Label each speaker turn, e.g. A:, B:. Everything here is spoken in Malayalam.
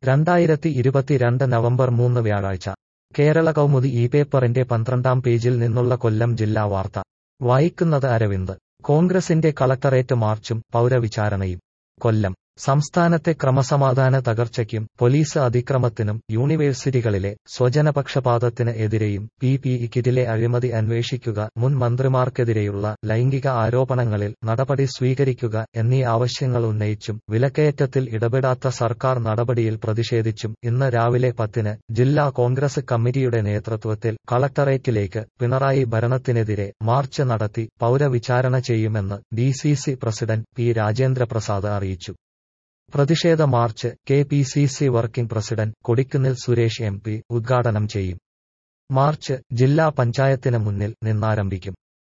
A: 2022 നവംബർ 3 വ്യാഴാഴ്ച കേരള കൗമുദി ഈ പേപ്പറിന്റെ 12-ാം പേജിൽ നിന്നുള്ള കൊല്ലം ജില്ലാ വാർത്ത വായിക്കുന്നത് അരവിന്ദ്. കോൺഗ്രസിന്റെ കളക്ടറേറ്റ് മാർച്ചും പൗരവിചാരണയും. കൊല്ലം സംസ്ഥാനത്തെ ക്രമസമാധാന തകർച്ചയ്ക്കും പോലീസ് അതിക്രമത്തിനും യൂണിവേഴ്സിറ്റികളിലെ സ്വജനപക്ഷപാതത്തിന് എതിരെയും PPE കിറ്റിലെ അഴിമതി അന്വേഷിക്കുക, മുൻ മന്ത്രിമാർക്കെതിരെയുള്ള ലൈംഗിക ആരോപണങ്ങളിൽ നടപടി സ്വീകരിക്കുക എന്നീ ആവശ്യങ്ങൾ ഉന്നയിച്ചും വിലക്കയറ്റത്തിൽ ഇടപെടാത്ത സർക്കാർ നടപടിയിൽ പ്രതിഷേധിച്ചും ഇന്ന് രാവിലെ 10-ന് ജില്ലാ കോൺഗ്രസ് കമ്മിറ്റിയുടെ നേതൃത്വത്തിൽ കളക്ടറേറ്റിലേക്ക് പിണറായി ഭരണത്തിനെതിരെ മാർച്ച് നടത്തി പൗരവിചാരണ ചെയ്യുമെന്ന് DCC പ്രസിഡന്റ് P. രാജേന്ദ്രപ്രസാദ് അറിയിച്ചു. പ്രതിഷേധ march KPCC working president Kodikunnil Suresh MP ഉദ്ഘാടനം ചെയ്യും. മാർച്ച് ജില്ലാ പഞ്ചായത്തിന് മുന്നിൽ നിന്നാരംഭിക്കും.